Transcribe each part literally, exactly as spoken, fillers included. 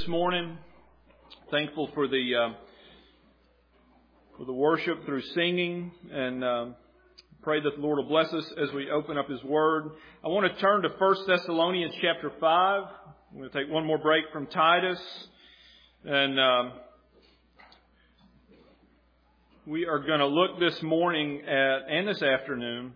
this morning. Thankful for the uh, for the worship through singing, and uh, pray that the Lord will bless us as we open up His Word. I want to turn to First Thessalonians chapter five. I'm going to take one more break from Titus, and um, we are going to look this morning at and this afternoon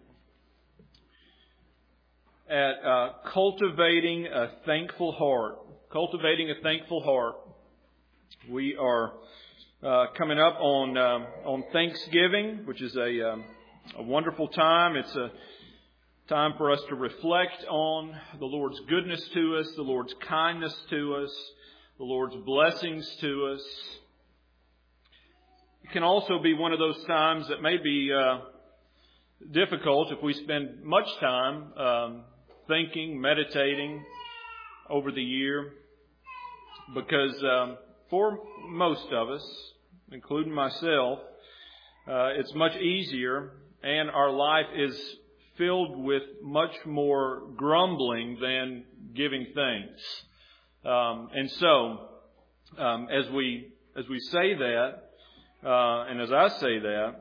at uh, cultivating a thankful heart. Cultivating a thankful heart. We are uh, coming up on um, on Thanksgiving, which is a, um, a wonderful time. It's a time for us to reflect on the Lord's goodness to us, the Lord's kindness to us, the Lord's blessings to us. It can also be one of those times that may be uh, difficult if we spend much time um, thinking, meditating over the year, because um, for most of us, including myself, uh, it's much easier, and our life is filled with much more grumbling than giving thanks. Um, and so, um, as we as we say that, uh, and as I say that,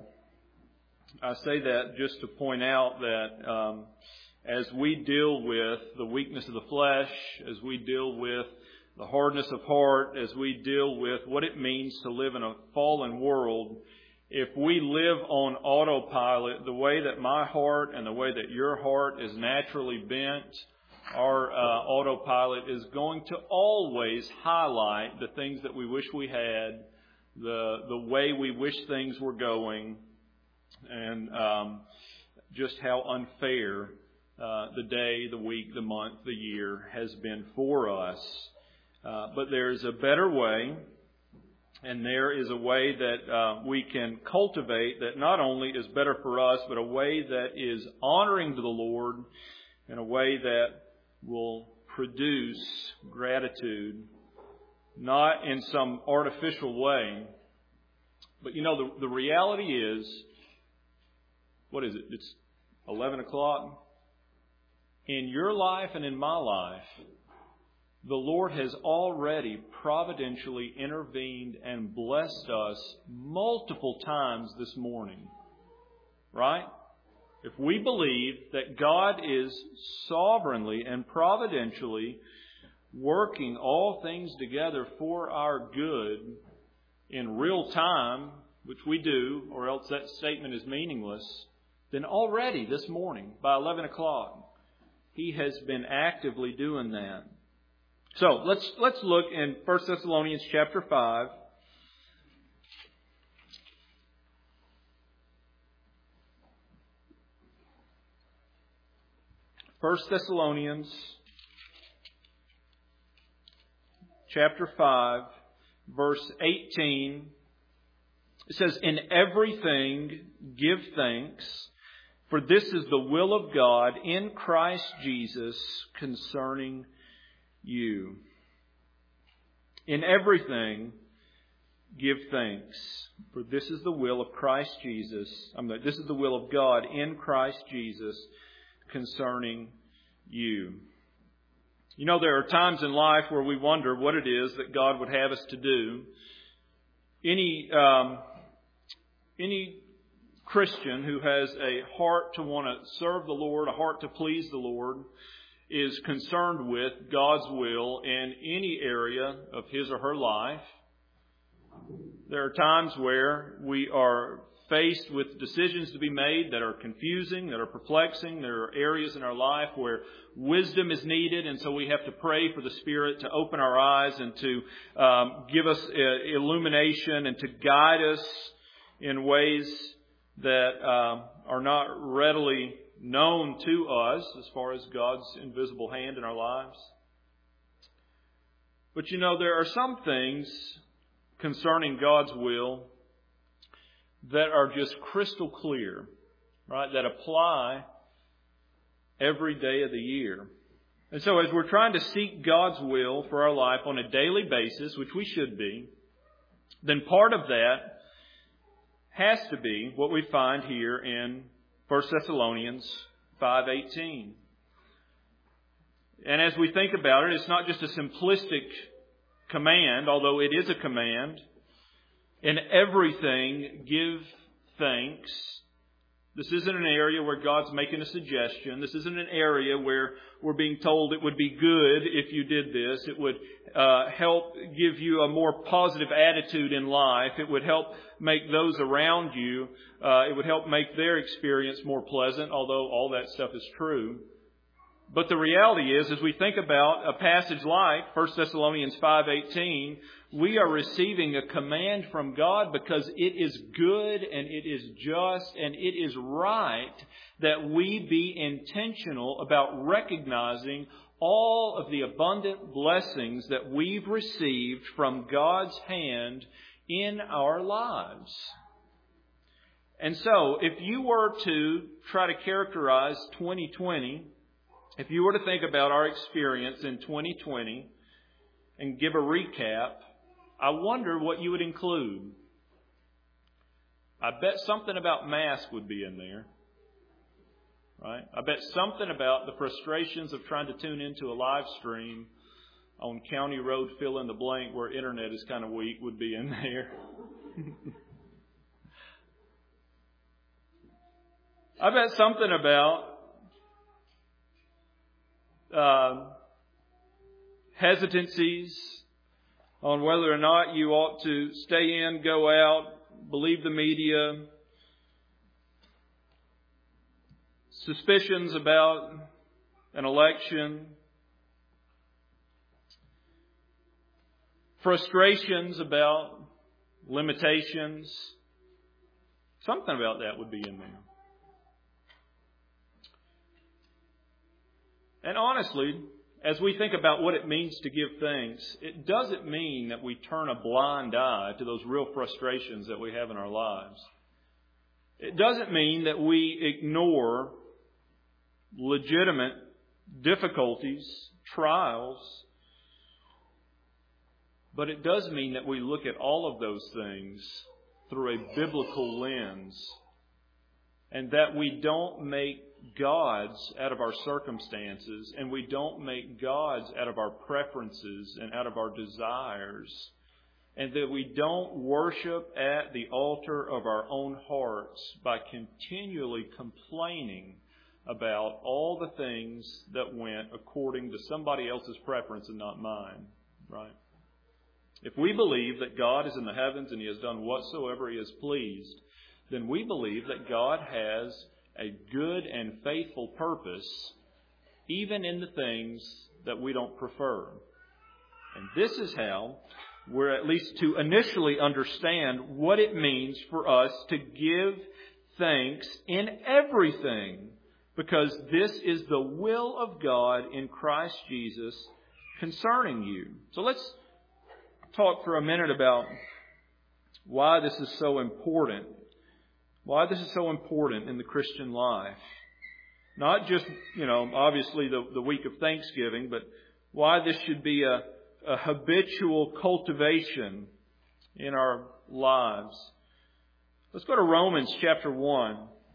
I say that just to point out that um, as we deal with the weakness of the flesh, as we deal with the hardness of heart, as we deal with what it means to live in a fallen world, if we live on autopilot, the way that my heart and the way that your heart is naturally bent, our uh, autopilot is going to always highlight the things that we wish we had, the the way we wish things were going, and um, just how unfair uh, the day, the week, the month, the year has been for us. Uh, but there is a better way, and there is a way that uh, we can cultivate that not only is better for us, but a way that is honoring to the Lord, and a way that will produce gratitude, not in some artificial way. But you know, the, the reality is, what is it? It's eleven o'clock. In your life and in my life, the Lord has already providentially intervened and blessed us multiple times this morning. Right? If we believe that God is sovereignly and providentially working all things together for our good in real time, which we do, or else that statement is meaningless, then already this morning, by eleven o'clock, He has been actively doing that. So let's let's look in First Thessalonians chapter five. First Thessalonians chapter five, verse eighteen. It says, "In everything give thanks, for this is the will of God in Christ Jesus concerning you." In everything, give thanks, for this is the will of Christ Jesus. I mean, this is the will of God in Christ Jesus concerning you. You know, there are times in life where we wonder what it is that God would have us to do. Any um, any Christian who has a heart to want to serve the Lord, a heart to please the Lord, is concerned with God's will in any area of his or her life. There are times where we are faced with decisions to be made that are confusing, that are perplexing. There are areas in our life where wisdom is needed, and so we have to pray for the Spirit to open our eyes and to um, give us uh, illumination and to guide us in ways that uh, are not readily known to us as far as God's invisible hand in our lives. But you know, there are some things concerning God's will that are just crystal clear, right? That apply every day of the year. And so as we're trying to seek God's will for our life on a daily basis, which we should be, then part of that has to be what we find here in First Thessalonians five eighteen. And as we think about it, it's not just a simplistic command, although it is a command, in everything give thanks. This isn't an area where God's making a suggestion. This isn't an area where we're being told it would be good if you did this. It would uh, help give you a more positive attitude in life. It would help make those around you, uh, it would help make their experience more pleasant, although all that stuff is true. But the reality is, as we think about a passage like First Thessalonians five eighteen, we are receiving a command from God because it is good and it is just and it is right that we be intentional about recognizing all of the abundant blessings that we've received from God's hand in our lives. And so, if you were to try to characterize twenty twenty, if you were to think about our experience in twenty twenty and give a recap, I wonder what you would include. I bet something about mask would be in there. Right? I bet something about the frustrations of trying to tune into a live stream on County Road fill in the blank where internet is kind of weak would be in there. I bet something about uh, hesitancies on whether or not you ought to stay in, go out, believe the media, suspicions about an election, frustrations about limitations. Something about that would be in there. And honestly, as we think about what it means to give thanks, it doesn't mean that we turn a blind eye to those real frustrations that we have in our lives. It doesn't mean that we ignore legitimate difficulties, trials. But it does mean that we look at all of those things through a biblical lens, and that we don't make gods out of our circumstances, and we don't make gods out of our preferences and out of our desires, and that we don't worship at the altar of our own hearts by continually complaining about all the things that went according to somebody else's preference and not mine, right? If we believe that God is in the heavens and He has done whatsoever He is pleased, then we believe that God has a good and faithful purpose, even in the things that we don't prefer. And this is how we're at least to initially understand what it means for us to give thanks in everything, because this is the will of God in Christ Jesus concerning you. So let's talk for a minute about why this is so important. Why this is so important in the Christian life. Not just, you know, obviously the, the week of Thanksgiving, but why this should be a, a habitual cultivation in our lives. Let's go to Romans chapter one.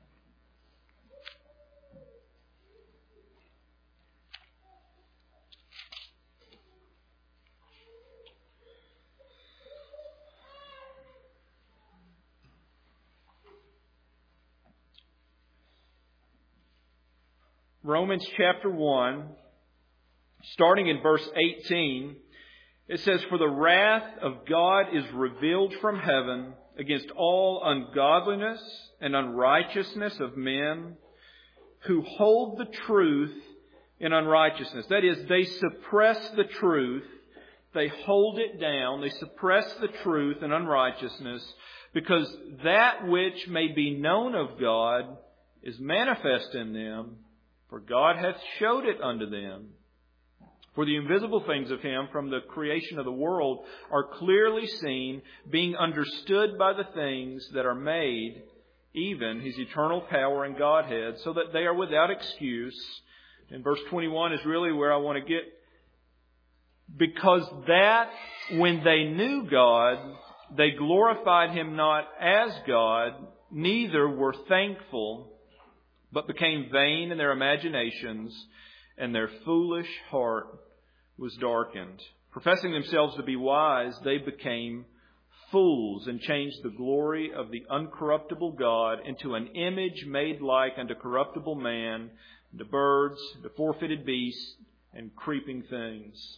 Romans chapter one, starting in verse eighteen, it says, "For the wrath of God is revealed from heaven against all ungodliness and unrighteousness of men who hold the truth in unrighteousness." That is, they suppress the truth. They hold it down. They suppress the truth in unrighteousness, because that which may be known of God is manifest in them, for God hath showed it unto them. For the invisible things of Him from the creation of the world are clearly seen, being understood by the things that are made, even His eternal power and Godhead, so that they are without excuse. And verse twenty-one is really where I want to get. Because that when they knew God, they glorified Him not as God, neither were thankful, but became vain in their imaginations, and their foolish heart was darkened. Professing themselves to be wise, they became fools and changed the glory of the uncorruptible God into an image made like unto corruptible man, to birds, to four-footed beasts, and creeping things.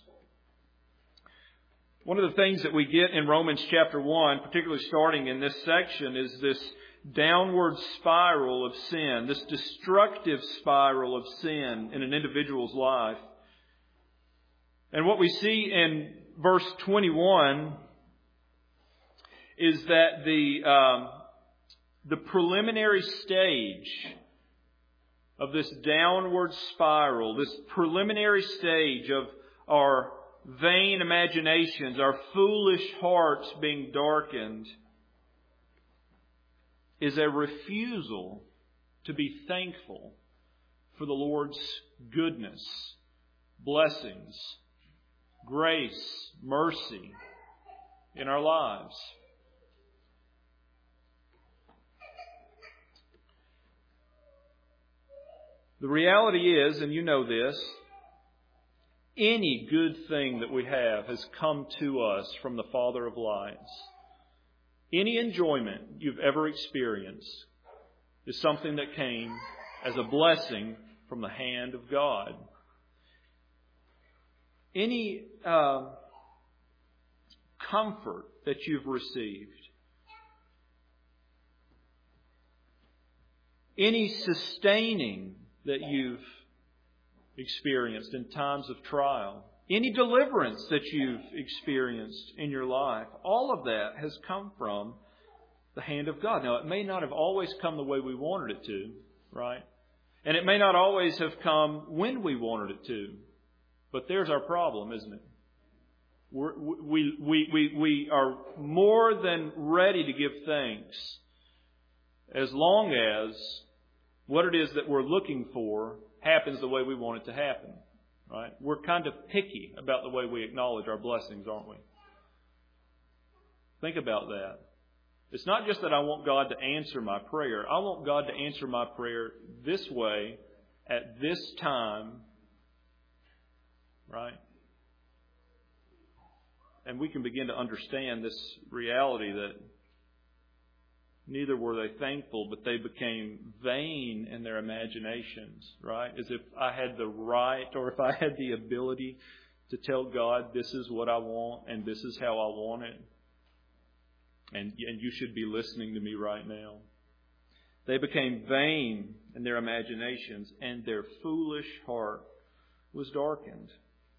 One of the things that we get in Romans chapter one, particularly starting in this section, is this downward spiral of sin, this destructive spiral of sin in an individual's life. And what we see in verse twenty-one is that the um, the preliminary stage of this downward spiral, this preliminary stage of our vain imaginations, our foolish hearts being darkened, is a refusal to be thankful for the Lord's goodness, blessings, grace, mercy in our lives. The reality is, and you know this, any good thing that we have has come to us from the Father of lights. Any enjoyment you've ever experienced is something that came as a blessing from the hand of God. Any uh, comfort that you've received, any sustaining that you've experienced in times of trial, any deliverance that you've experienced in your life, all of that has come from the hand of God. Now, it may not have always come the way we wanted it to, right? And it may not always have come when we wanted it to. But there's our problem, isn't it? We're, we, we, we, we are more than ready to give thanks as long as what it is that we're looking for happens the way we want it to happen. Right? We're kind of picky about the way we acknowledge our blessings, aren't we? Think about that. It's not just that I want God to answer my prayer. I want God to answer my prayer this way, at this time, right? And we can begin to understand this reality that neither were they thankful, but they became vain in their imaginations, right? As if I had the right or if I had the ability to tell God, this is what I want and this is how I want it. And, and you should be listening to me right now. They became vain in their imaginations, and their foolish heart was darkened.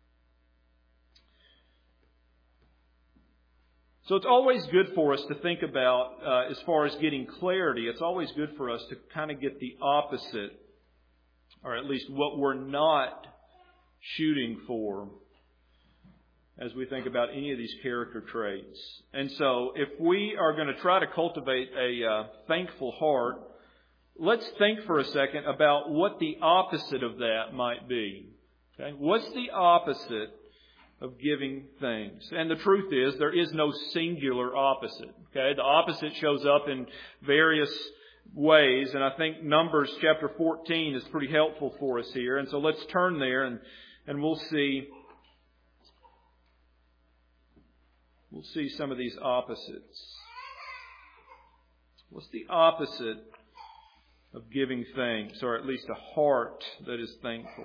So it's always good for us to think about, uh, as far as getting clarity, it's always good for us to kind of get the opposite, or at least what we're not shooting for, as we think about any of these character traits. And so if we are going to try to cultivate a uh, thankful heart, let's think for a second about what the opposite of that might be. Okay? What's the opposite of giving thanks? And the truth is, there is no singular opposite. Okay, the opposite shows up in various ways, and I think Numbers chapter fourteen is pretty helpful for us here. And so let's turn there, and and we'll see we'll see some of these opposites. What's the opposite of giving thanks, or at least a heart that is thankful?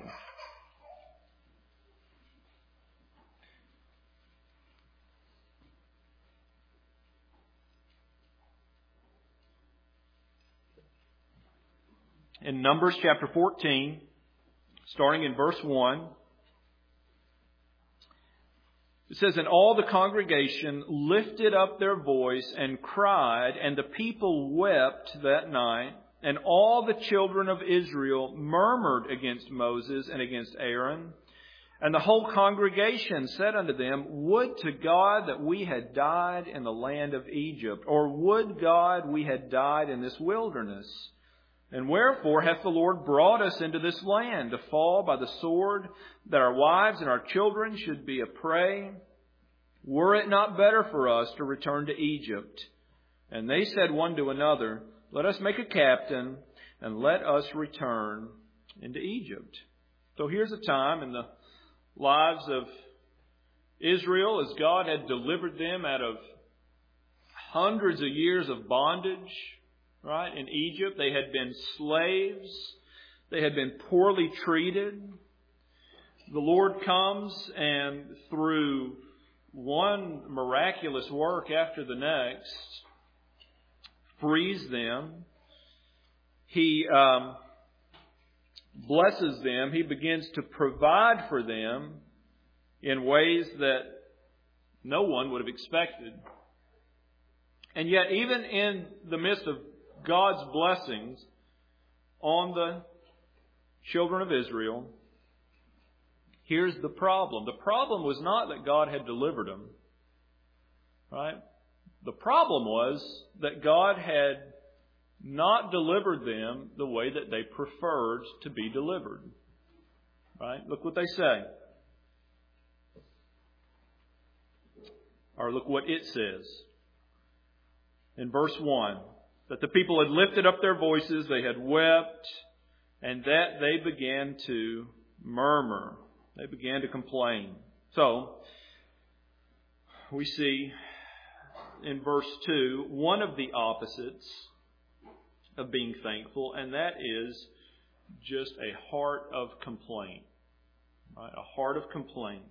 In Numbers chapter fourteen, starting in verse one, it says, "And all the congregation lifted up their voice and cried, and the people wept that night. And all the children of Israel murmured against Moses and against Aaron. And the whole congregation said unto them, Would to God that we had died in the land of Egypt, or would God we had died in this wilderness. And wherefore hath the Lord brought us into this land, to fall by the sword, that our wives and our children should be a prey? Were it not better for us to return to Egypt? And they said one to another, Let us make a captain, and let us return into Egypt." So here's a time in the lives of Israel, as God had delivered them out of hundreds of years of bondage, right, in Egypt. They had been slaves. They had been poorly treated. The Lord comes and through one miraculous work after the next, frees them. He um, blesses them. He begins to provide for them in ways that no one would have expected. And yet, even in the midst of God's blessings on the children of Israel, here's the problem. The problem was not that God had delivered them, right? The problem was that God had not delivered them the way that they preferred to be delivered, right? Look what they say. Or look what it says. In verse one, that the people had lifted up their voices, they had wept, and that they began to murmur. They began to complain. So, we see in verse two one of the opposites of being thankful, and that is just a heart of complaint. Right? A heart of complaint.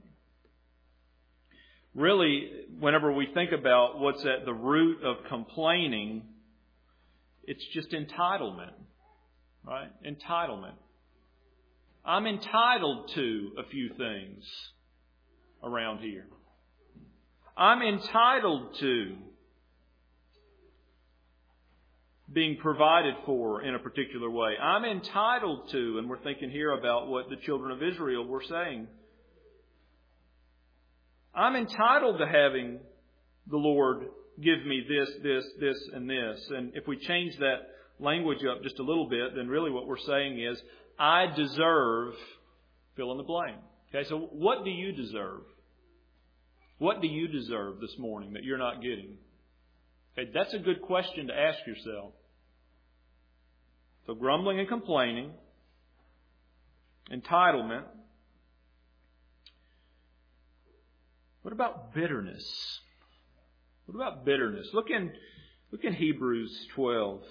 Really, whenever we think about what's at the root of complaining, it's just entitlement. Right? Entitlement. I'm entitled to a few things around here. I'm entitled to being provided for in a particular way. I'm entitled to, and we're thinking here about what the children of Israel were saying. I'm entitled to having the Lord give me this, this, this, and this. And if we change that language up just a little bit, then really what we're saying is, I deserve fill in the blank. Okay, so what do you deserve? What do you deserve this morning that you're not getting? Okay, that's a good question to ask yourself. So grumbling and complaining, entitlement. What about bitterness? What about bitterness? Look in, look in Hebrews twelve.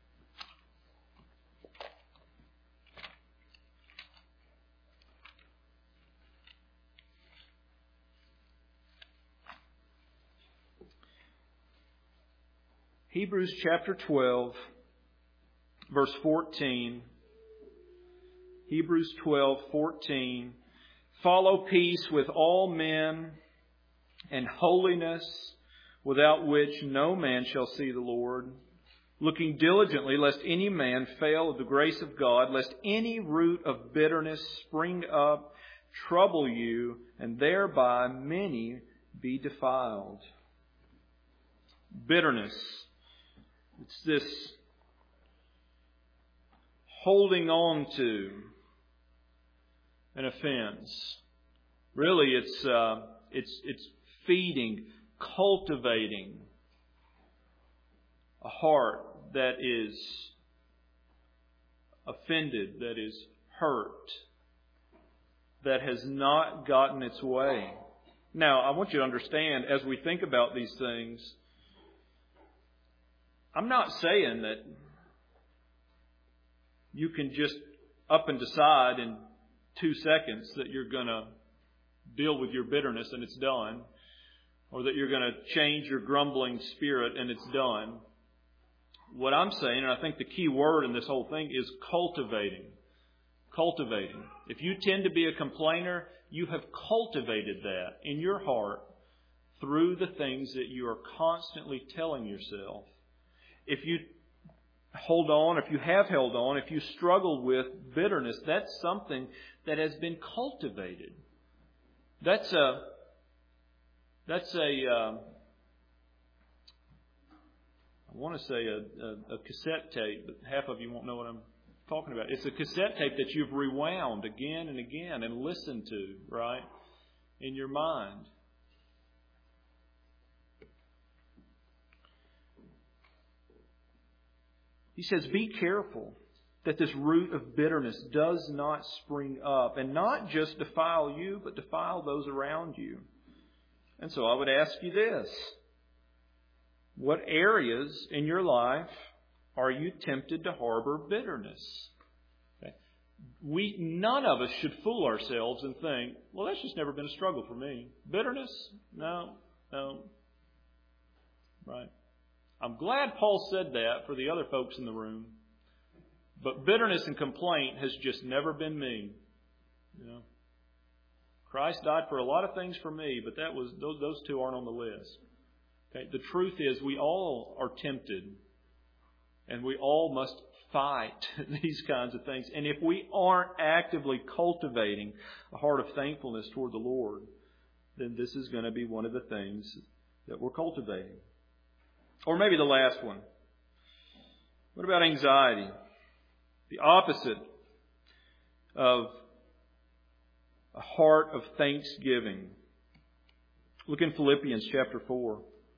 Hebrews chapter twelve, verse fourteen. Hebrews twelve, fourteen. Follow peace with all men and holiness, without which no man shall see the Lord. Looking diligently, lest any man fail of the grace of God, lest any root of bitterness spring up, trouble you, and thereby many be defiled. Bitterness. It's this holding on to an offense. Really, it's uh, it's it's feeding, cultivating a heart that is offended, that is hurt, that has not gotten its way. Now, I want you to understand, as we think about these things, I'm not saying that you can just up and decide in two seconds that you're going to deal with your bitterness and it's done, or that you're going to change your grumbling spirit and it's done. What I'm saying, and I think the key word in this whole thing, is cultivating. Cultivating. If you tend to be a complainer, you have cultivated that in your heart through the things that you are constantly telling yourself. If you hold on, if you have held on, if you struggle with bitterness, that's something that has been cultivated. That's a, that's a, uh, I want to say a, a, a cassette tape, but half of you won't know what I'm talking about. It's a cassette tape that you've rewound again and again and listened to, right, in your mind. He says, be careful that this root of bitterness does not spring up and not just defile you, but defile those around you. And so I would ask you this. What areas in your life are you tempted to harbor bitterness? Okay. We, none of us should fool ourselves and think, well, that's just never been a struggle for me. Bitterness? No, no. Right. I'm glad Paul said that for the other folks in the room. But bitterness and complaint has just never been me. You know, Christ died for a lot of things for me, but that was those, those two aren't on the list. Okay. The truth is we all are tempted, and we all must fight these kinds of things. And if we aren't actively cultivating a heart of thankfulness toward the Lord, then this is going to be one of the things that we're cultivating. Or maybe the last one. What about anxiety? The opposite of a heart of thanksgiving. Look in Philippians chapter four.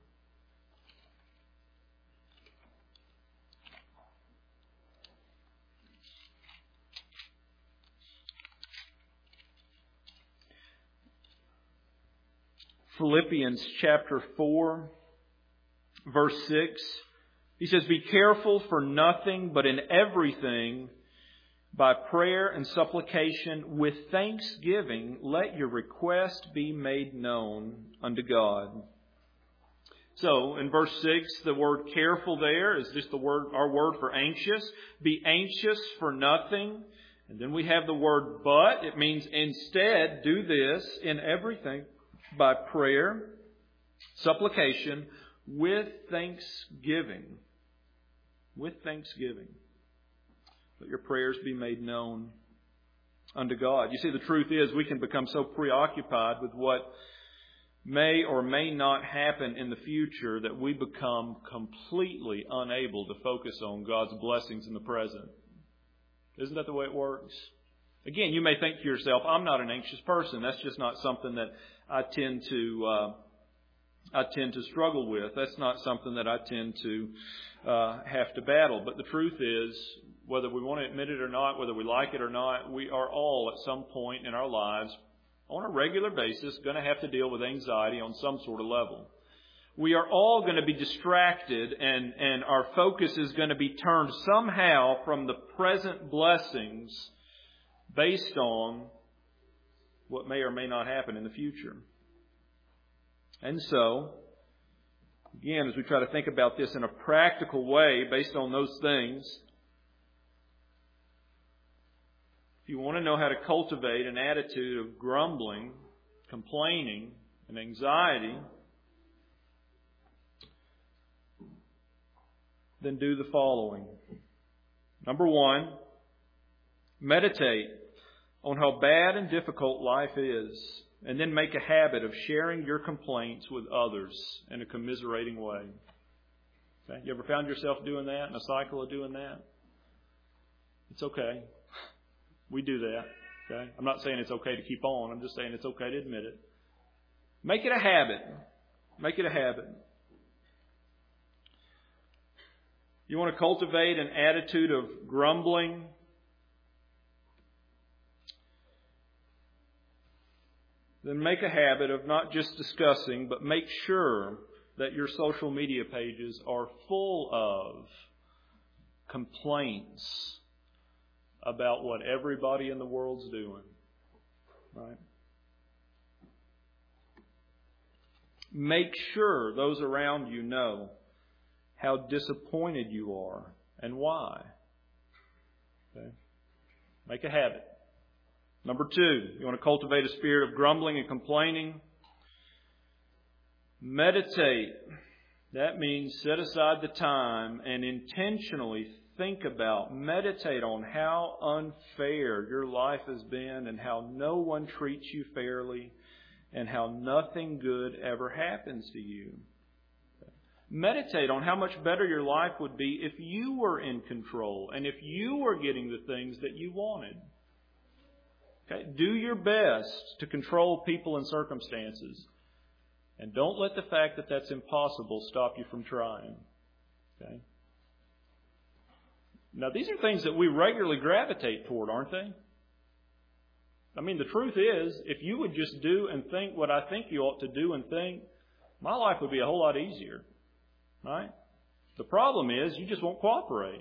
Philippians chapter four, verse six. He says, "Be careful for nothing, but in everything, by prayer and supplication, with thanksgiving, let your request be made known unto God." So, in verse six, the word careful there is just the word, our word for anxious. Be anxious for nothing. And then we have the word but. It means instead, do this in everything by prayer, supplication, with thanksgiving. With thanksgiving. Let your prayers be made known unto God. You see, the truth is we can become so preoccupied with what may or may not happen in the future that we become completely unable to focus on God's blessings in the present. Isn't that the way it works? Again, you may think to yourself, I'm not an anxious person. That's just not something that I tend to uh, I tend to struggle with. That's not something that I tend to uh, have to battle. But the truth is, whether we want to admit it or not, whether we like it or not, we are all at some point in our lives, on a regular basis, going to have to deal with anxiety on some sort of level. We are all going to be distracted, and, and our focus is going to be turned somehow from the present blessings based on what may or may not happen in the future. And so, again, as we try to think about this in a practical way based on those things, if you want to know how to cultivate an attitude of grumbling, complaining, and anxiety, then do the following. Number one, meditate on how bad and difficult life is, and then make a habit of sharing your complaints with others in a commiserating way. Okay? You ever found yourself doing that, in a cycle of doing that? It's okay. We do that. Okay? I'm not saying it's okay to keep on. I'm just saying it's okay to admit it. Make it a habit. Make it a habit. You want to cultivate an attitude of grumbling? Then make a habit of not just discussing, but make sure that your social media pages are full of complaints about what everybody in the world's doing. Right? Make sure those around you know how disappointed you are and why. Okay? Make a habit. Number two, you want to cultivate a spirit of grumbling and complaining? Meditate. That means set aside the time and intentionally think about, meditate on how unfair your life has been and how no one treats you fairly and how nothing good ever happens to you. Meditate on how much better your life would be if you were in control and if you were getting the things that you wanted. Okay? Do your best to control people and circumstances. And don't let the fact that that's impossible stop you from trying. Okay? Now, these are things that we regularly gravitate toward, aren't they? I mean, the truth is, if you would just do and think what I think you ought to do and think, my life would be a whole lot easier. Right? The problem is, you just won't cooperate.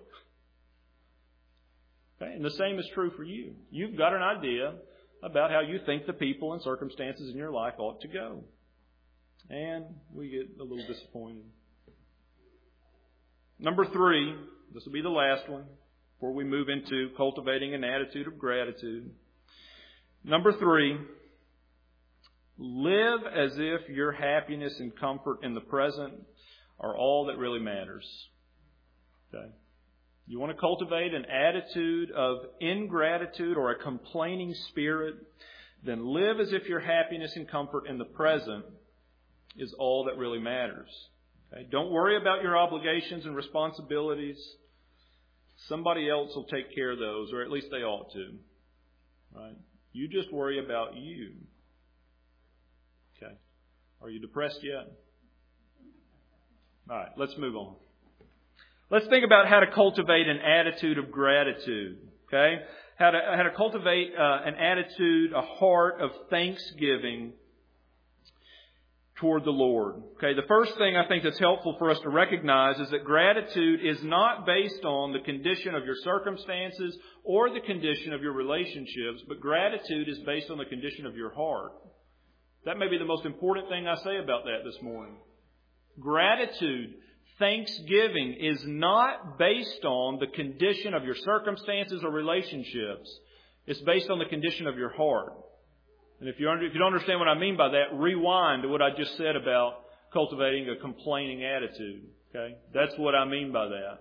Okay? And the same is true for you. You've got an idea about how you think the people and circumstances in your life ought to go. And we get a little disappointed. Number three, this will be the last one before we move into cultivating an attitude of gratitude. Number three, live as if your happiness and comfort in the present are all that really matters. Okay? You want to cultivate an attitude of ingratitude or a complaining spirit, then live as if your happiness and comfort in the present is all that really matters. Okay? Don't worry about your obligations and responsibilities. Somebody else will take care of those, or at least they ought to. Right? You just worry about you. Okay. Are you depressed yet? All right, let's move on. Let's think about how to cultivate an attitude of gratitude. Okay? How to, how to cultivate uh, an attitude, a heart of thanksgiving toward the Lord. Okay, the first thing I think that's helpful for us to recognize is that gratitude is not based on the condition of your circumstances or the condition of your relationships, but gratitude is based on the condition of your heart. That may be the most important thing I say about that this morning. Gratitude, thanksgiving is not based on the condition of your circumstances or relationships. It's based on the condition of your heart. And if you if you don't understand what I mean by that, rewind to what I just said about cultivating a complaining attitude. Okay? That's what I mean by that.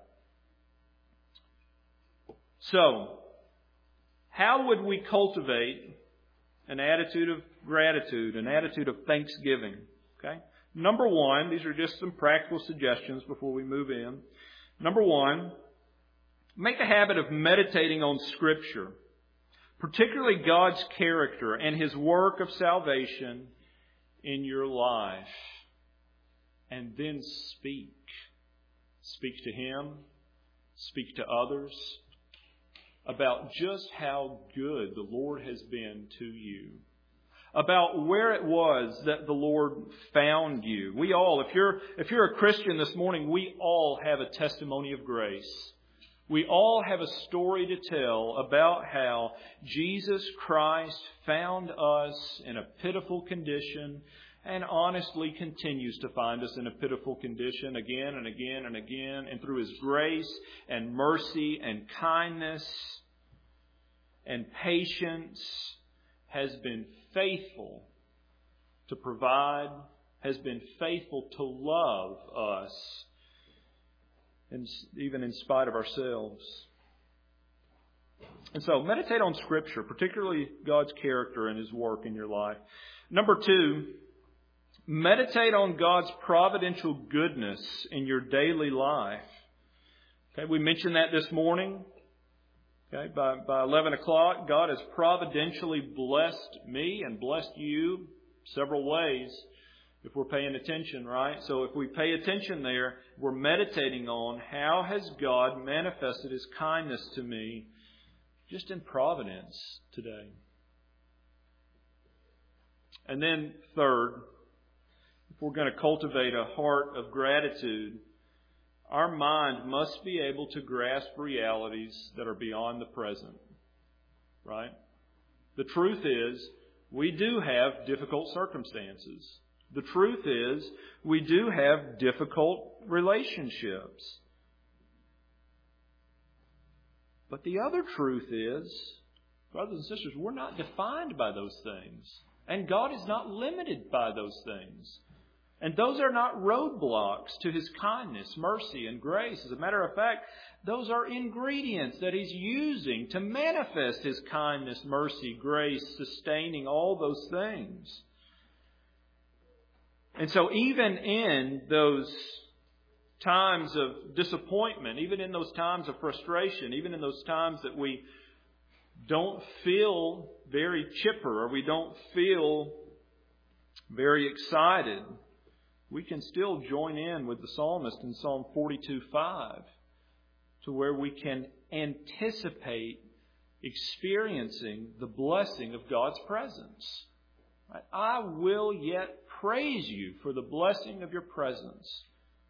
So, how would we cultivate an attitude of gratitude, an attitude of thanksgiving? Okay? Number one, these are just some practical suggestions before we move in. Number one, make a habit of meditating on Scripture, particularly God's character and His work of salvation in your life. And then speak. Speak to Him. Speak to others about just how good the Lord has been to you. About where it was that the Lord found you. We all, if you're, if you're a Christian this morning, we all have a testimony of grace. We all have a story to tell about how Jesus Christ found us in a pitiful condition and honestly continues to find us in a pitiful condition again and again and again. And through His grace and mercy and kindness and patience has been faithful to provide, has been faithful to love us, and even in spite of ourselves. And so, meditate on Scripture, particularly God's character and His work in your life. Number two, meditate on God's providential goodness in your daily life. Okay, we mentioned that this morning. Okay, by, by eleven o'clock, God has providentially blessed me and blessed you several ways if we're paying attention, right? So if we pay attention there, we're meditating on how has God manifested His kindness to me just in providence today. And then third, if we're going to cultivate a heart of gratitude, our mind must be able to grasp realities that are beyond the present. Right? The truth is, we do have difficult circumstances. The truth is, we do have difficult relationships. But the other truth is, brothers and sisters, we're not defined by those things. And God is not limited by those things. And those are not roadblocks to His kindness, mercy, and grace. As a matter of fact, those are ingredients that He's using to manifest His kindness, mercy, grace, sustaining all those things. And so even in those times of disappointment, even in those times of frustration, even in those times that we don't feel very chipper or we don't feel very excited, we can still join in with the psalmist in Psalm forty-two five to where we can anticipate experiencing the blessing of God's presence. Right? I will yet praise you for the blessing of your presence.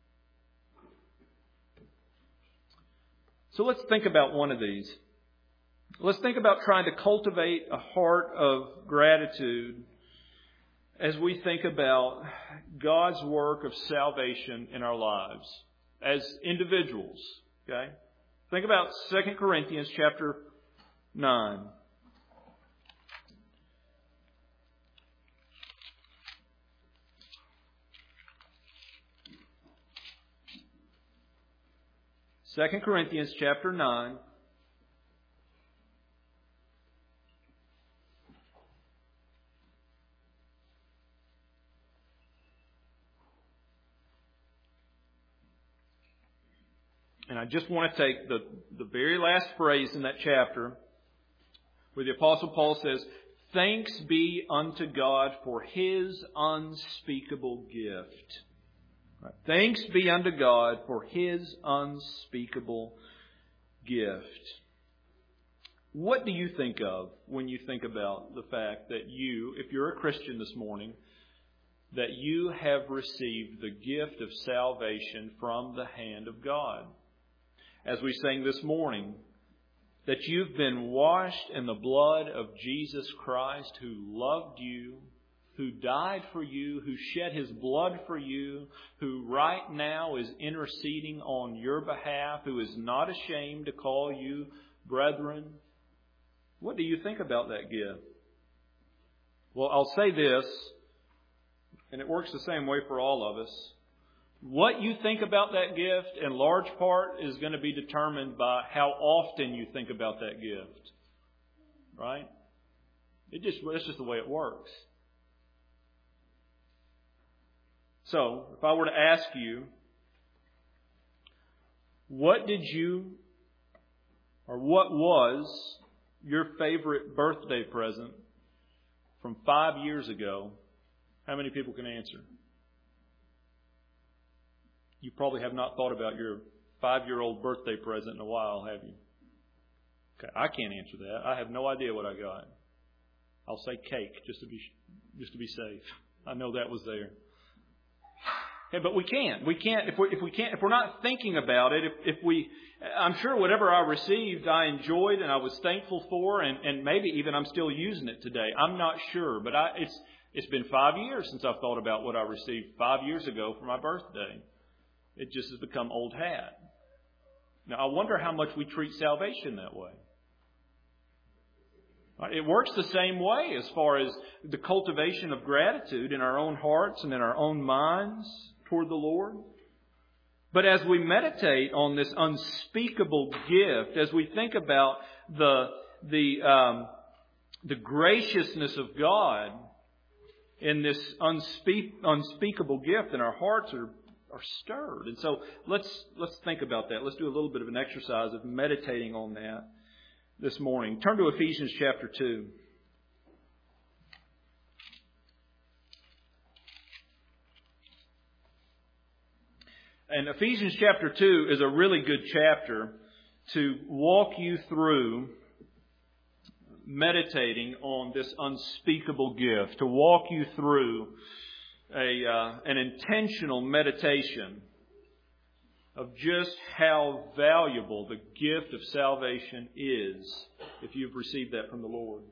So let's think about one of these. Let's think about trying to cultivate a heart of gratitude as we think about God's work of salvation in our lives as individuals. Okay? Think about Second Corinthians chapter nine. Second Corinthians chapter nine. And I just want to take the, the very last phrase in that chapter where the Apostle Paul says, "Thanks be unto God for His unspeakable gift." Right. Thanks be unto God for His unspeakable gift. What do you think of when you think about the fact that you, if you're a Christian this morning, that you have received the gift of salvation from the hand of God? As we sang this morning, that you've been washed in the blood of Jesus Christ, who loved you, who died for you, who shed His blood for you, who right now is interceding on your behalf, who is not ashamed to call you brethren. What do you think about that gift? Well, I'll say this, and it works the same way for all of us. What you think about that gift, in large part, is going to be determined by how often you think about that gift. Right? It just, that's just the way it works. So, if I were to ask you, what did you, or what was your favorite birthday present from five years ago, how many people can answer? You probably have not thought about your five-year-old birthday present in a while, have you? Okay, I can't answer that. I have no idea what I got. I'll say cake just to be just to be safe. I know that was there. Okay, but we can't. We can't if we if we can't if we're not thinking about it. If if we, I'm sure whatever I received, I enjoyed and I was thankful for, and and maybe even I'm still using it today. I'm not sure, but I it's it's been five years since I've thought about what I received five years ago for my birthday. It just has become old hat. Now, I wonder how much we treat salvation that way. It works the same way as far as the cultivation of gratitude in our own hearts and in our own minds toward the Lord. But as we meditate on this unspeakable gift, as we think about the the um, the graciousness of God in this unspeak, unspeakable gift, and our hearts are are stirred. And so let's let's think about that. Let's do a little bit of an exercise of meditating on that this morning. Turn to Ephesians chapter two. And Ephesians chapter two is a really good chapter to walk you through meditating on this unspeakable gift, to walk you through A, uh, an intentional meditation of just how valuable the gift of salvation is if you've received that from the Lord.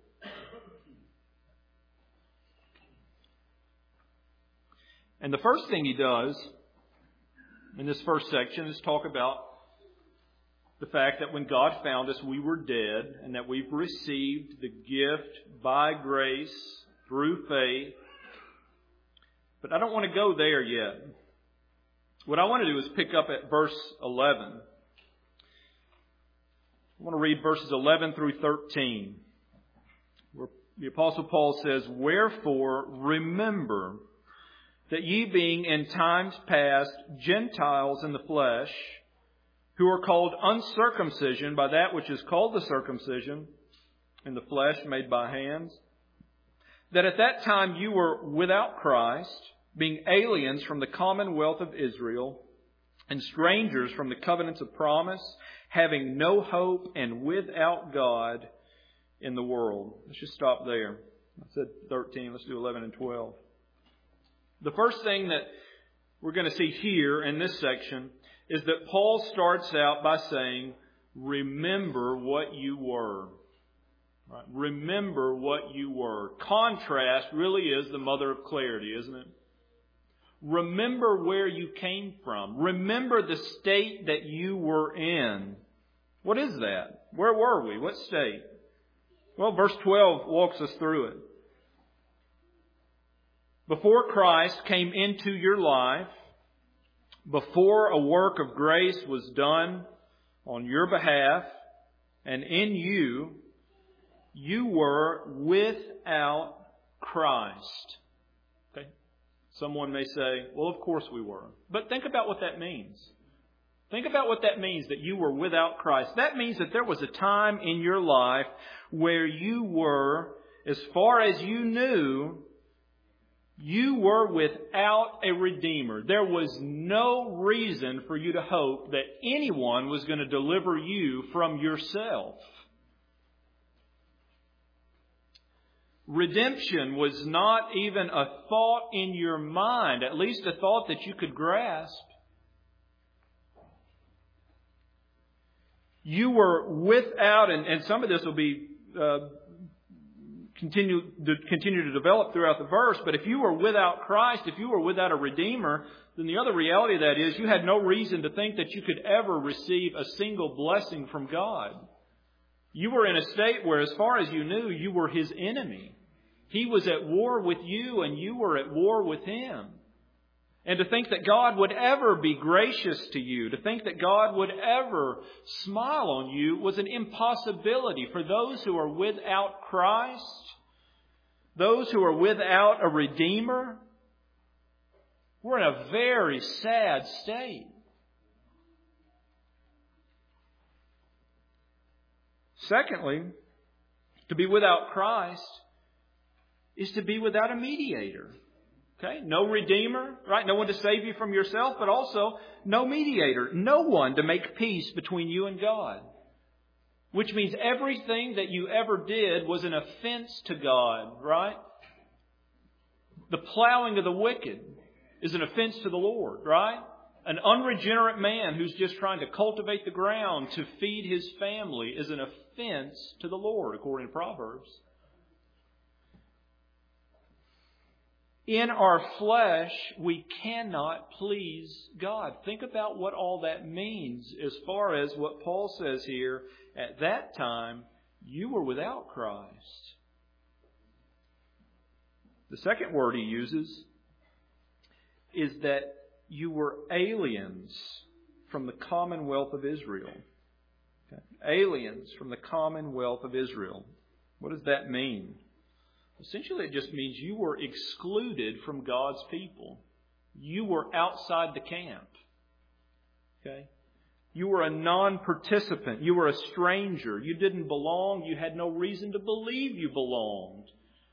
And the first thing he does in this first section is talk about the fact that when God found us, we were dead, and that we've received the gift by grace through faith. But I don't want to go there yet. What I want to do is pick up at verse eleven. I want to read verses eleven through thirteen, where the Apostle Paul says, "Wherefore remember that ye being in times past Gentiles in the flesh, who are called uncircumcision by that which is called the circumcision in the flesh made by hands, that at that time you were without Christ, being aliens from the commonwealth of Israel, and strangers from the covenants of promise, having no hope and without God in the world. Let's just stop there. I said thirteen. Let's do eleven and twelve. The first thing that we're going to see here in this section is that Paul starts out by saying, remember what you were. Right? Remember what you were. Contrast really is the mother of clarity, isn't it? Remember where you came from. Remember the state that you were in. What is that? Where were we? What state? Well, verse twelve walks us through it. Before Christ came into your life, before a work of grace was done on your behalf and in you, you were without Christ. Okay? Someone may say, well, of course we were. But think about what that means. Think about what that means, that you were without Christ. That means that there was a time in your life where you were, as far as you knew, you were without a Redeemer. There was no reason for you to hope that anyone was going to deliver you from yourself. Redemption was not even a thought in your mind, at least a thought that you could grasp. You were without, and, and some of this will be uh, continue to continue to develop throughout the verse. But if you were without Christ, if you were without a Redeemer, then the other reality of that is you had no reason to think that you could ever receive a single blessing from God. You were in a state where, as far as you knew, you were His enemy. He was at war with you, and you were at war with Him. And to think that God would ever be gracious to you, to think that God would ever smile on you, was an impossibility for those who are without Christ, those who are without a Redeemer. We're in a very sad state. Secondly, to be without Christ is to be without a mediator. Okay? No Redeemer, right? No one to save you from yourself, but also no mediator. No one to make peace between you and God. Which means everything that you ever did was an offense to God, right? The plowing of the wicked is an offense to the Lord, right? An unregenerate man who's just trying to cultivate the ground to feed his family is an offense to the Lord, according to Proverbs. In our flesh, we cannot please God. Think about what all that means as far as what Paul says here. At that time, you were without Christ. The second word he uses is that you were aliens from the commonwealth of Israel. Okay. Aliens from the commonwealth of Israel. What does that mean? Essentially, it just means you were excluded from God's people. You were outside the camp. Okay? You were a non-participant. You were a stranger. You didn't belong. You had no reason to believe you belonged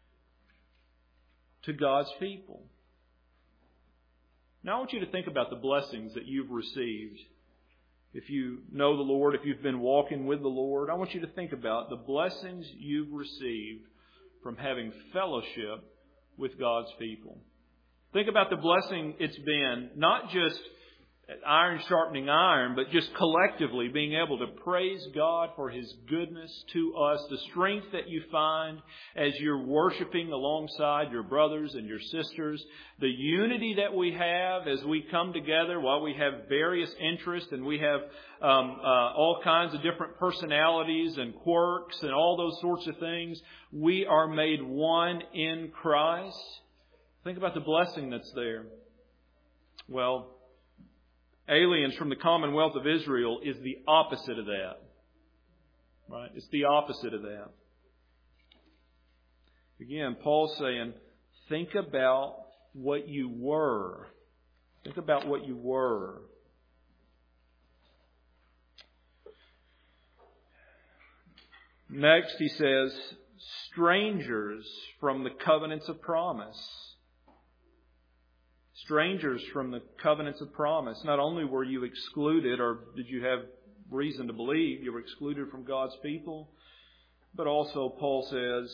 to God's people. Now, I want you to think about the blessings that you've received. If you know the Lord, if you've been walking with the Lord, I want you to think about the blessings you've received from having fellowship with God's people. Think about the blessing it's been, not just iron sharpening iron, but just collectively being able to praise God for His goodness to us, the strength that you find as you're worshiping alongside your brothers and your sisters, the unity that we have as we come together while we have various interests and we have um, uh, all kinds of different personalities and quirks and all those sorts of things. We are made one in Christ. Think about the blessing that's there. Well, aliens from the commonwealth of Israel is the opposite of that. Right? It's the opposite of that. Again, Paul's saying, think about what you were. Think about what you were. Next, he says, strangers from the covenants of promise. Strangers from the covenants of promise. Not only were you excluded, or did you have reason to believe you were excluded from God's people, But also Paul says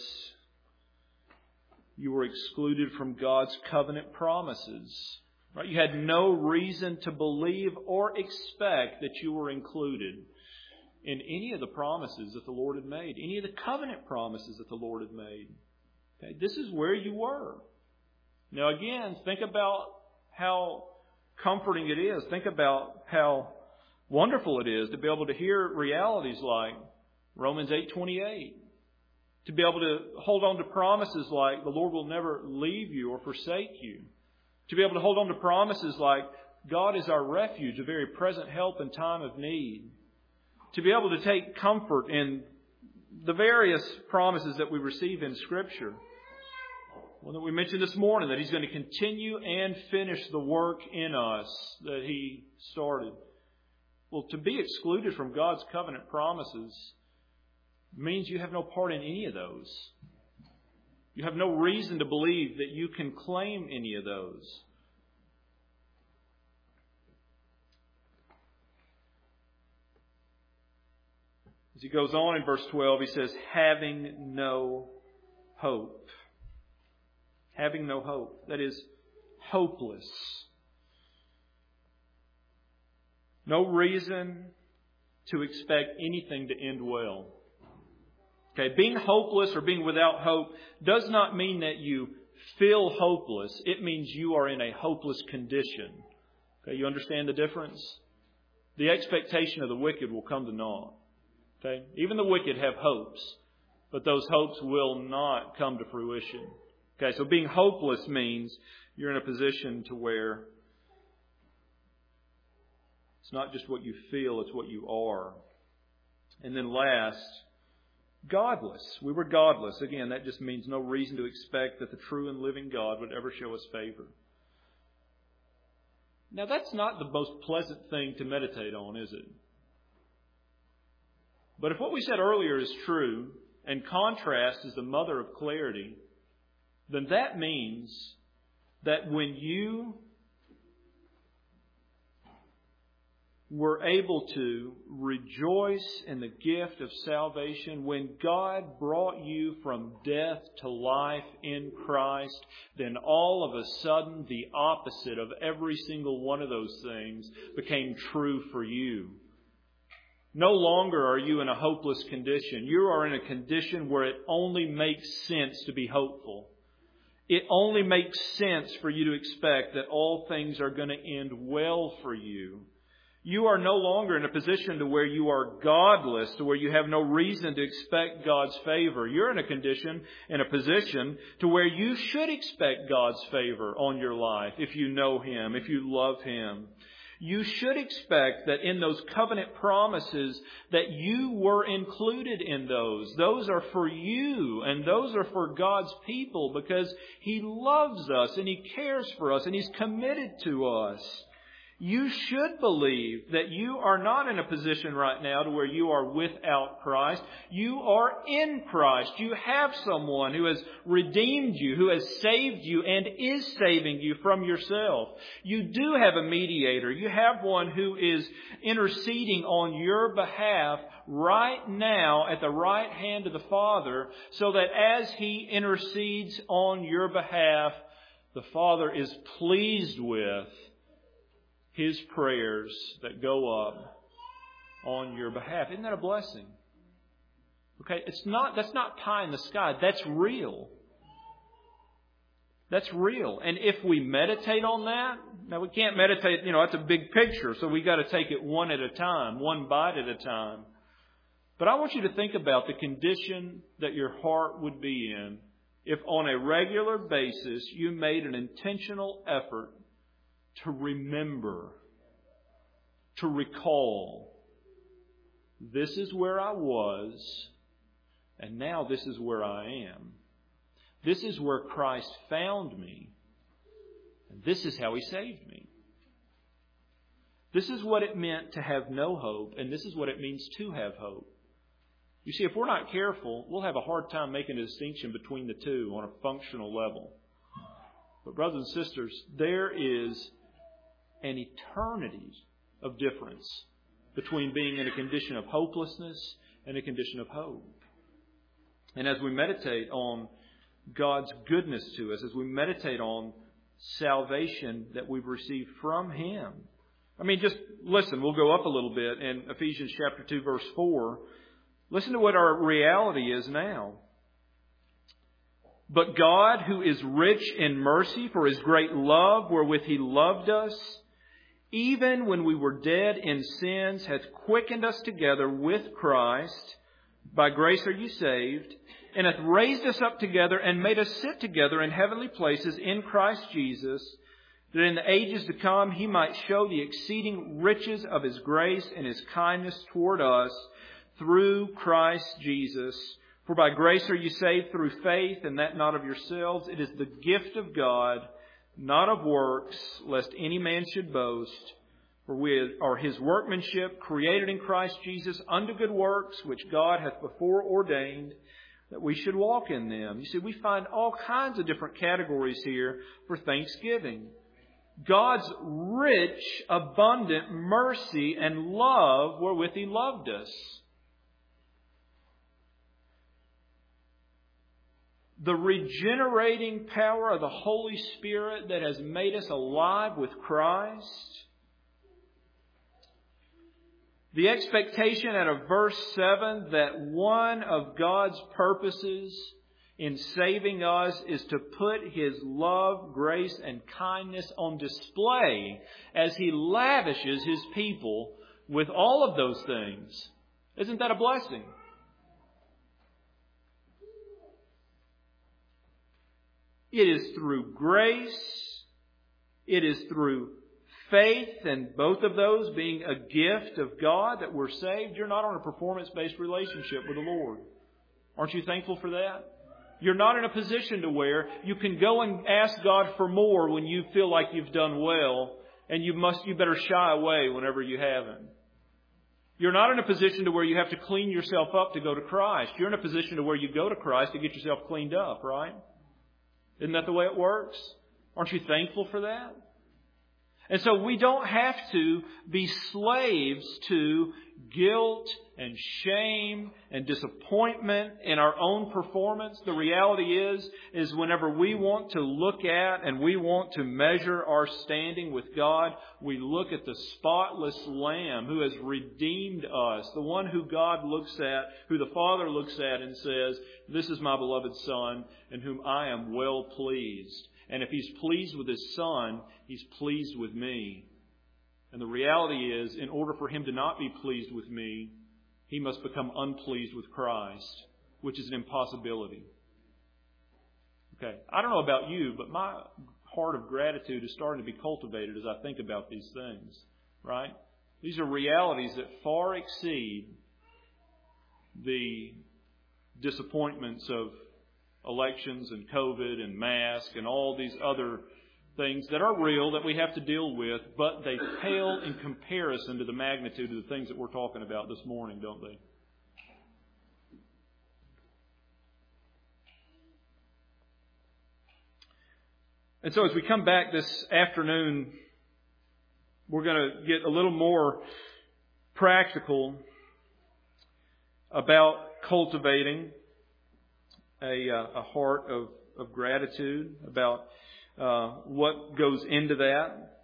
you were excluded from God's covenant promises. Right? You had no reason to believe or expect that you were included in any of the promises that the Lord had made, any of the covenant promises that the Lord had made. Okay? This is where you were. Now again, think about how comforting it is. Think about how wonderful it is to be able to hear realities like Romans eight twenty-eight. To be able to hold on to promises like the Lord will never leave you or forsake you. To be able to hold on to promises like God is our refuge, a very present help in time of need. To be able to take comfort in the various promises that we receive in Scripture. One that we mentioned this morning, that He's going to continue and finish the work in us that He started. Well, to be excluded from God's covenant promises means you have no part in any of those. You have no reason to believe that you can claim any of those. As he goes on in verse twelve, he says, having no hope. Having no hope. That is, hopeless. No reason to expect anything to end well. Okay, being hopeless or being without hope does not mean that you feel hopeless. It means you are in a hopeless condition. Okay, you understand the difference? The expectation of the wicked will come to naught. Okay, even the wicked have hopes, but those hopes will not come to fruition. Okay, so being hopeless means you're in a position to where it's not just what you feel, it's what you are. And then last, godless. We were godless. Again, that just means no reason to expect that the true and living God would ever show us favor. Now, that's not the most pleasant thing to meditate on, is it? But if what we said earlier is true, and contrast is the mother of clarity, then that means that when you were able to rejoice in the gift of salvation, when God brought you from death to life in Christ, then all of a sudden the opposite of every single one of those things became true for you. No longer are you in a hopeless condition. You are in a condition where it only makes sense to be hopeful. It only makes sense for you to expect that all things are going to end well for you. You are no longer in a position to where you are godless, to where you have no reason to expect God's favor. You're in a condition, in a position to where you should expect God's favor on your life if you know Him, if you love Him. You should expect that in those covenant promises that you were included in those. Those are for you and those are for God's people because He loves us and He cares for us and He's committed to us. You should believe that you are not in a position right now to where you are without Christ. You are in Christ. You have someone who has redeemed you, who has saved you and is saving you from yourself. You do have a mediator. You have one who is interceding on your behalf right now at the right hand of the Father, so that as He intercedes on your behalf, the Father is pleased with His prayers that go up on your behalf. Isn't that a blessing? Okay, it's not, that's not pie in the sky. That's real. That's real. And if we meditate on that, now we can't meditate, you know, that's a big picture, so we got to take it one at a time, one bite at a time. But I want you to think about the condition that your heart would be in if on a regular basis you made an intentional effort to remember, to recall, this is where I was, and now this is where I am. This is where Christ found me, and this is how He saved me. This is what it meant to have no hope, and this is what it means to have hope. You see, if we're not careful, we'll have a hard time making a distinction between the two on a functional level. But brothers and sisters, there is an eternity of difference between being in a condition of hopelessness and a condition of hope. And as we meditate on God's goodness to us, as we meditate on salvation that we've received from Him. I mean, just listen, we'll go up a little bit in Ephesians chapter two, verse four. Listen to what our reality is now. But God, who is rich in mercy for His great love wherewith He loved us, even when we were dead in sins, hath quickened us together with Christ. By grace are you saved, and hath raised us up together and made us sit together in heavenly places in Christ Jesus, that in the ages to come He might show the exceeding riches of His grace and His kindness toward us through Christ Jesus. For by grace are you saved through faith, and that not of yourselves. It is the gift of God, not of works, lest any man should boast. For we are His workmanship, created in Christ Jesus unto good works, which God hath before ordained that we should walk in them. You see, we find all kinds of different categories here for thanksgiving. God's rich, abundant mercy and love wherewith He loved us. The regenerating power of the Holy Spirit that has made us alive with Christ. The expectation out of verse seven that one of God's purposes in saving us is to put His love, grace, and kindness on display as He lavishes His people with all of those things. Isn't that a blessing? It is through grace. It is through faith, and both of those being a gift of God that we're saved. You're not on a performance-based relationship with the Lord. Aren't you thankful for that? You're not in a position to where you can go and ask God for more when you feel like you've done well, and you must you better shy away whenever you haven't. You're not in a position to where you have to clean yourself up to go to Christ. You're in a position to where you go to Christ to get yourself cleaned up, right? Isn't that the way it works? Aren't you thankful for that? And so we don't have to be slaves to guilt and shame and disappointment in our own performance. The reality is, is whenever we want to look at and we want to measure our standing with God, we look at the spotless Lamb who has redeemed us, the one who God looks at, who the Father looks at and says, "This is my beloved Son in whom I am well pleased." And if He's pleased with His Son, He's pleased with me. And the reality is, in order for Him to not be pleased with me, He must become unpleased with Christ, which is an impossibility. Okay, I don't know about you, but my heart of gratitude is starting to be cultivated as I think about these things, right? These are realities that far exceed the disappointments of elections and COVID and mask and all these other things that are real that we have to deal with, but they pale in comparison to the magnitude of the things that we're talking about this morning, don't they? And so as we come back this afternoon, we're going to get a little more practical about cultivating a, uh, a heart of, of gratitude, about uh, what goes into that.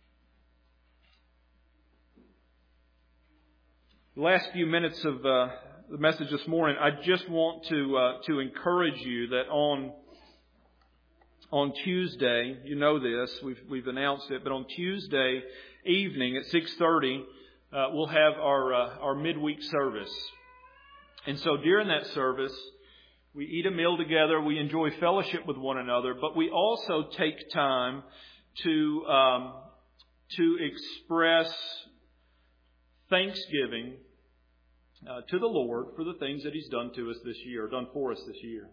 The last few minutes of uh, the message this morning, I just want to uh, to encourage you that on on Tuesday, you know this, we've we've announced it, but on Tuesday evening at six thirty, uh, we'll have our uh, our midweek service, and so during that service, we eat a meal together, we enjoy fellowship with one another, but we also take time to um, to express thanksgiving uh, to the Lord for the things that He's done to us this year, done for us this year.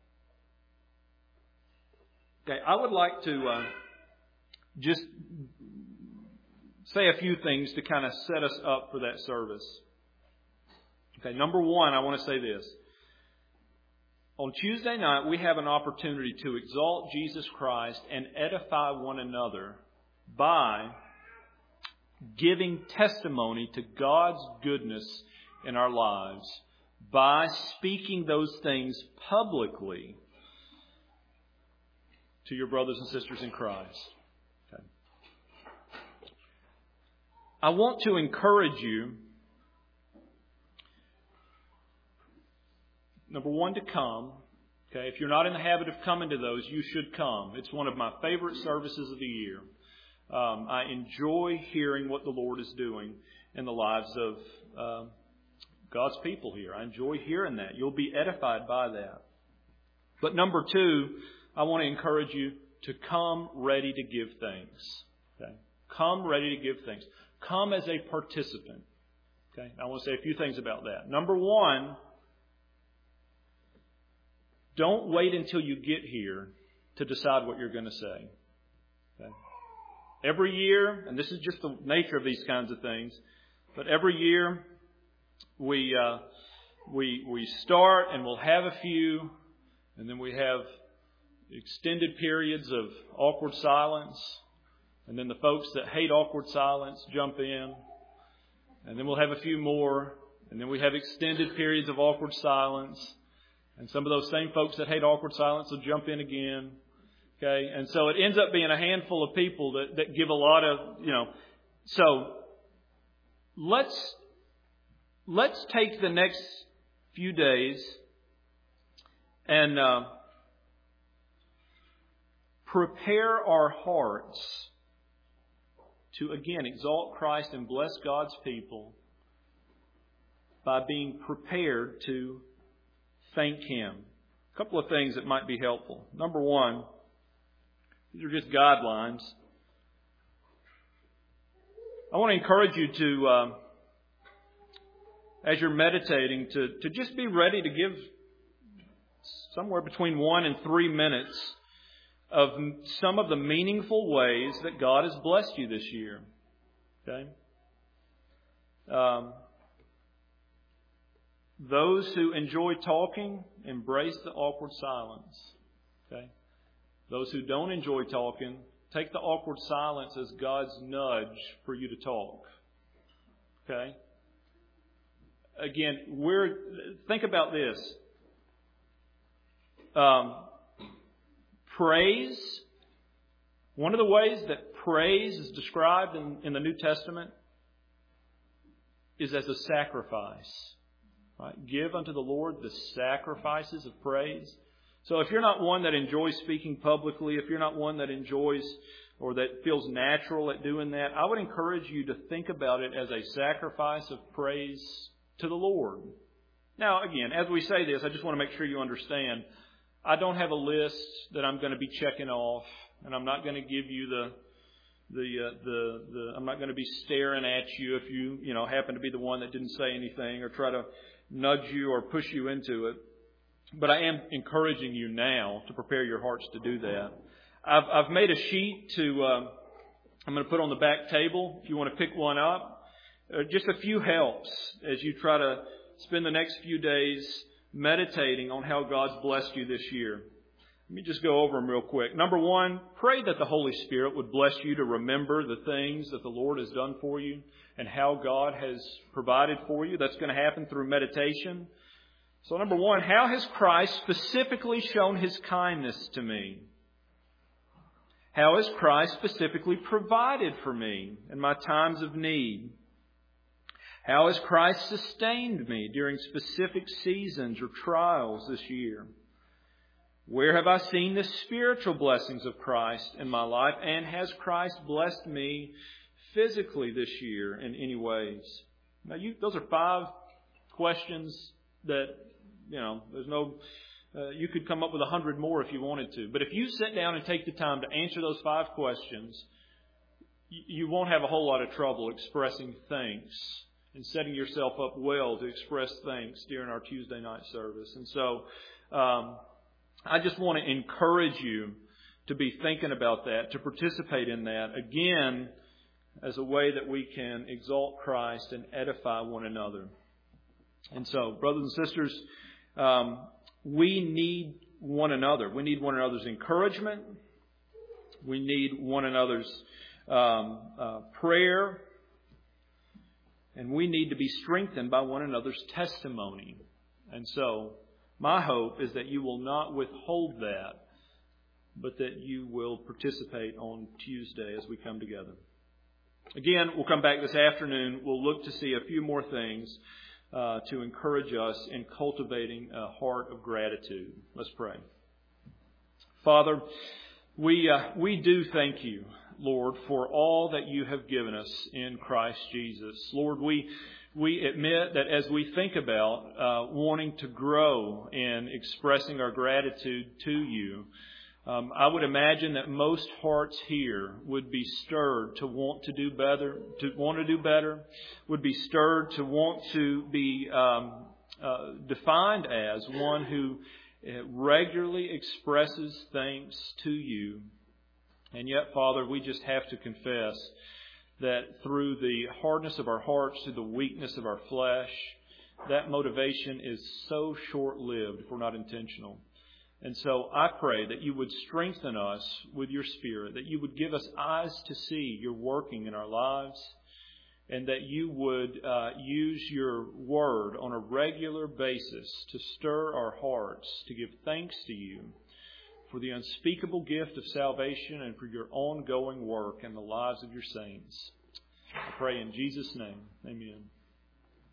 Okay, I would like to uh, just say a few things to kind of set us up for that service. Okay, number one, I want to say this. On Tuesday night, we have an opportunity to exalt Jesus Christ and edify one another by giving testimony to God's goodness in our lives, by speaking those things publicly to your brothers and sisters in Christ. Okay. I want to encourage you, number one, to come. Okay, if you're not in the habit of coming to those, you should come. It's one of my favorite services of the year. Um, I enjoy hearing what the Lord is doing in the lives of uh, God's people here. I enjoy hearing that. You'll be edified by that. But number two, I want to encourage you to come ready to give thanks. Okay? Come ready to give thanks. Come as a participant. Okay? I want to say a few things about that. Number one, don't wait until you get here to decide what you're going to say. Okay? Every year, and this is just the nature of these kinds of things, but every year we uh, we we start and we'll have a few, and then we have extended periods of awkward silence, and then the folks that hate awkward silence jump in, and then we'll have a few more, and then we have extended periods of awkward silence. And some of those same folks that hate awkward silence will jump in again. Okay? And so it ends up being a handful of people that, that give a lot of, you know. So let's let's take the next few days and uh, prepare our hearts to, again, exalt Christ and bless God's people by being prepared to thank Him. A couple of things that might be helpful. Number one, these are just guidelines. I want to encourage you to, uh, as you're meditating, to, to just be ready to give somewhere between one and three minutes of some of the meaningful ways that God has blessed you this year. Okay? Um, Those who enjoy talking, embrace the awkward silence. Okay? Those who don't enjoy talking, take the awkward silence as God's nudge for you to talk. Okay? Again, we're think about this. Um, praise. One of the ways that praise is described in, in the New Testament is as a sacrifice. Right? Give unto the Lord the sacrifices of praise. So if you're not one that enjoys speaking publicly, if you're not one that enjoys or that feels natural at doing that, I would encourage you to think about it as a sacrifice of praise to the Lord. Now, again, as we say this, I just want to make sure you understand, I don't have a list that I'm going to be checking off, and I'm not going to give you the The, uh, the, the, I'm not going to be staring at you if you, you know, happen to be the one that didn't say anything or try to nudge you or push you into it. But I am encouraging you now to prepare your hearts to do that. I've, I've made a sheet to, uh, I'm going to put on the back table if you want to pick one up. Uh, just a few helps as you try to spend the next few days meditating on how God's blessed you this year. Let me just go over them real quick. Number one, pray that the Holy Spirit would bless you to remember the things that the Lord has done for you and how God has provided for you. That's going to happen through meditation. So number one, how has Christ specifically shown His kindness to me? How has Christ specifically provided for me in my times of need? How has Christ sustained me during specific seasons or trials this year? Where have I seen the spiritual blessings of Christ in my life? And has Christ blessed me physically this year in any ways? Now, you, those are five questions that, you know, there's no, uh, you could come up with a hundred more if you wanted to. But if you sit down and take the time to answer those five questions, you, you won't have a whole lot of trouble expressing thanks and setting yourself up well to express thanks during our Tuesday night service. And so, um, I just want to encourage you to be thinking about that, to participate in that, again, as a way that we can exalt Christ and edify one another. And so, brothers and sisters, um, we need one another. We need one another's encouragement. We need one another's um, uh, prayer. And we need to be strengthened by one another's testimony. And so, my hope is that you will not withhold that, but that you will participate on Tuesday as we come together. Again, we'll come back this afternoon. We'll look to see a few more things uh, to encourage us in cultivating a heart of gratitude. Let's pray. Father, we uh, we do thank you, Lord, for all that you have given us in Christ Jesus. Lord, we we admit that as we think about uh, wanting to grow in expressing our gratitude to you, Um, I would imagine that most hearts here would be stirred to want to do better, to want to do better, would be stirred to want to be um, uh, defined as one who regularly expresses thanks to you. And yet, Father, we just have to confess that through the hardness of our hearts, through the weakness of our flesh, that motivation is so short-lived if we're not intentional. And so I pray that you would strengthen us with your Spirit, that you would give us eyes to see your working in our lives, and that you would uh, use your word on a regular basis to stir our hearts, to give thanks to you for the unspeakable gift of salvation and for your ongoing work in the lives of your saints. I pray in Jesus' name. Amen.